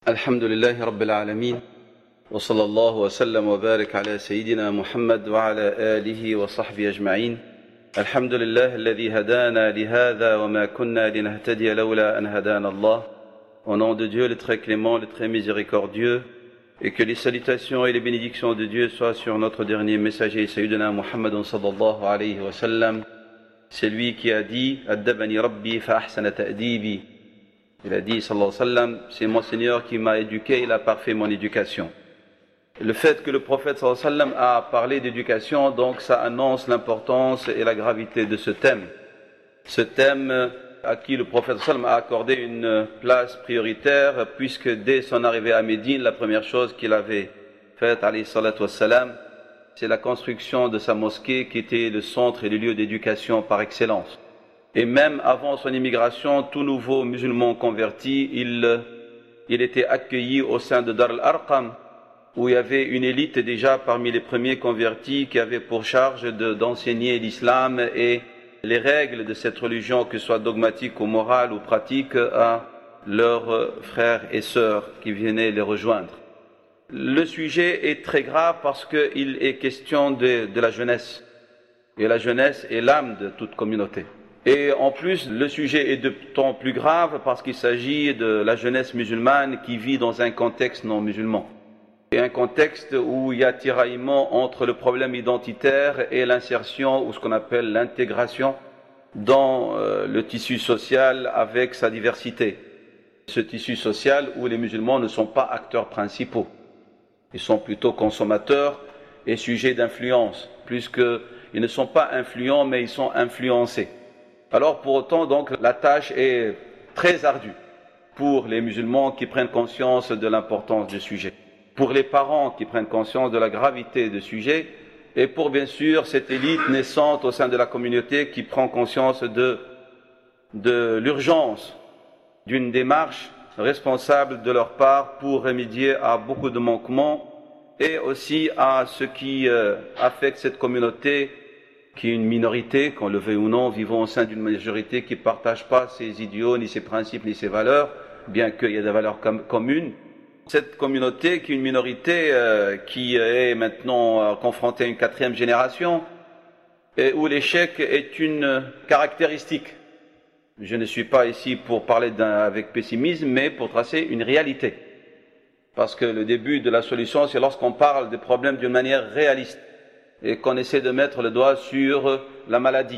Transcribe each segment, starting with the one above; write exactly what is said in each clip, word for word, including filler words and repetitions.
الحمد لله رب العالمين وصلى الله وسلم وبارك على سيدنا محمد وعلى آله وصحبه أجمعين. الحمد لله الذي هدانا لهذا وما كنا لنهتدي لولا أن هدانا الله. Au nom de Dieu, le très clément, le très miséricordieux, et que les salutations et les bénédictions de Dieu soient sur notre dernier messager, Sayyidina Muhammad sallallahu alayhi wa sallam. C'est lui qui a dit « Addabani Rabbi fa ahsana ta'dibi » Il a dit, sallallahu alayhi wa sallam, c'est mon Seigneur qui m'a éduqué, il a parfait mon éducation. Le fait que le prophète sallallahu alayhi wa sallam a parlé d'éducation, donc ça annonce l'importance et la gravité de ce thème. Ce thème à qui le prophète sallallahu alayhi wa sallam a accordé une place prioritaire, puisque dès son arrivée à Médine, la première chose qu'il avait faite, alayhi salatu wa salam, c'est la construction de sa mosquée qui était le centre et le lieu d'éducation par excellence. Et même avant son immigration, tout nouveau musulman converti, il, il était accueilli au sein de Dar al-Arqam, où il y avait une élite déjà parmi les premiers convertis qui avait pour charge de, d'enseigner l'islam et les règles de cette religion, que ce soit dogmatique ou morale ou pratique, à leurs frères et sœurs qui venaient les rejoindre. Le sujet est très grave parce qu'il est question de, de la jeunesse. Et la jeunesse est l'âme de toute communauté. Et en plus, le sujet est de temps plus grave parce qu'il s'agit de la jeunesse musulmane qui vit dans un contexte non musulman. Et un contexte où il y a tiraillement entre le problème identitaire et l'insertion, ou ce qu'on appelle l'intégration, dans euh, le tissu social avec sa diversité. Ce tissu social où les musulmans ne sont pas acteurs principaux. Ils sont plutôt consommateurs et sujets d'influence, plus qu'ils ne sont pas influents, mais ils sont influencés. Alors pour autant, donc, la tâche est très ardue pour les musulmans qui prennent conscience de l'importance du sujet, pour les parents qui prennent conscience de la gravité du sujet, et pour bien sûr cette élite naissante au sein de la communauté qui prend conscience de, de l'urgence d'une démarche responsable de leur part pour remédier à beaucoup de manquements et aussi à ce qui euh, affecte cette communauté qui est une minorité, qu'on le veuille ou non, vivant au sein d'une majorité qui ne partage pas ses idéaux, ni ses principes, ni ses valeurs, bien qu'il y ait des valeurs com- communes. Cette communauté qui est une minorité euh, qui est maintenant euh, confrontée à une quatrième génération, et où l'échec est une caractéristique. Je ne suis pas ici pour parler d'un, avec pessimisme, mais pour tracer une réalité. Parce que le début de la solution, c'est lorsqu'on parle des problèmes d'une manière réaliste, et qu'on essaie de mettre le doigt sur la maladie.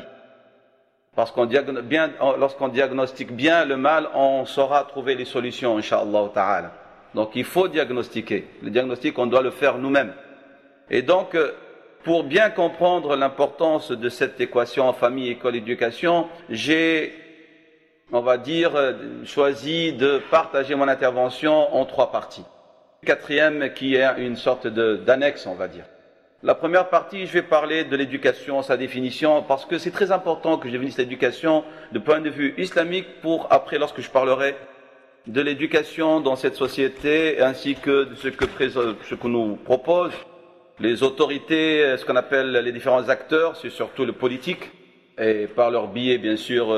Parce qu'on diagno- bien, lorsqu'on diagnostique bien le mal, on saura trouver les solutions, Inch'Allah ta'ala. Donc il faut diagnostiquer. Le diagnostic, on doit le faire nous-mêmes. Et donc, pour bien comprendre l'importance de cette équation famille, école, éducation, j'ai, on va dire, choisi de partager mon intervention en trois parties. Quatrième qui est une sorte de, d'annexe, on va dire. La première partie, je vais parler de l'éducation, sa définition, parce que c'est très important que je définisse l'éducation de point de vue islamique pour après, lorsque je parlerai de l'éducation dans cette société, ainsi que de ce que, ce que nous proposent les autorités, ce qu'on appelle les différents acteurs, c'est surtout le politique, et par leur biais, bien sûr,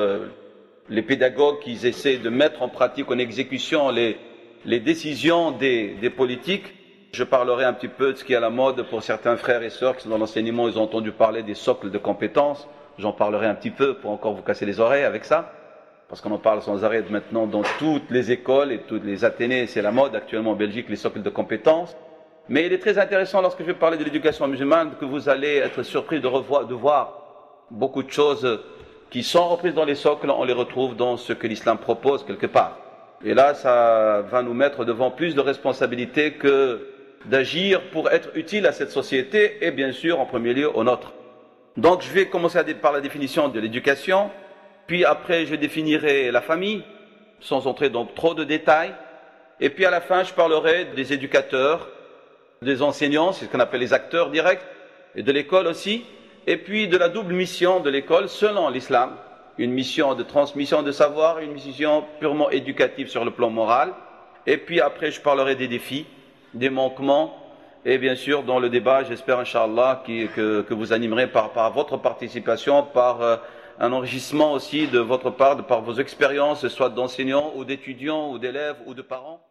les pédagogues qui essaient de mettre en pratique, en exécution, les, les décisions des, des politiques. Je parlerai un petit peu de ce qui est à la mode pour certains frères et sœurs qui sont dans l'enseignement, ils ont entendu parler des socles de compétences. J'en parlerai un petit peu pour encore vous casser les oreilles avec ça, parce qu'on en parle sans arrêt maintenant dans toutes les écoles et toutes les athénées, c'est la mode actuellement en Belgique, les socles de compétences. Mais il est très intéressant lorsque je vais parler de l'éducation musulmane que vous allez être surpris de, revoir, de voir beaucoup de choses qui sont reprises dans les socles, on les retrouve dans ce que l'islam propose quelque part. Et là, ça va nous mettre devant plus de responsabilités que d'agir pour être utile à cette société et bien sûr en premier lieu au nôtre. Donc je vais commencer par la définition de l'éducation, puis après je définirai la famille, sans entrer dans trop de détails, et puis à la fin je parlerai des éducateurs, des enseignants, c'est ce qu'on appelle les acteurs directs, et de l'école aussi, et puis de la double mission de l'école selon l'islam, une mission de transmission de savoir, une mission purement éducative sur le plan moral, et puis après je parlerai des défis, des manquements, et bien sûr dans le débat, j'espère Inch'Allah que, que vous animerez par, par votre participation, par euh, un enrichissement aussi de votre part, de par vos expériences, soit d'enseignants ou d'étudiants ou d'élèves ou de parents.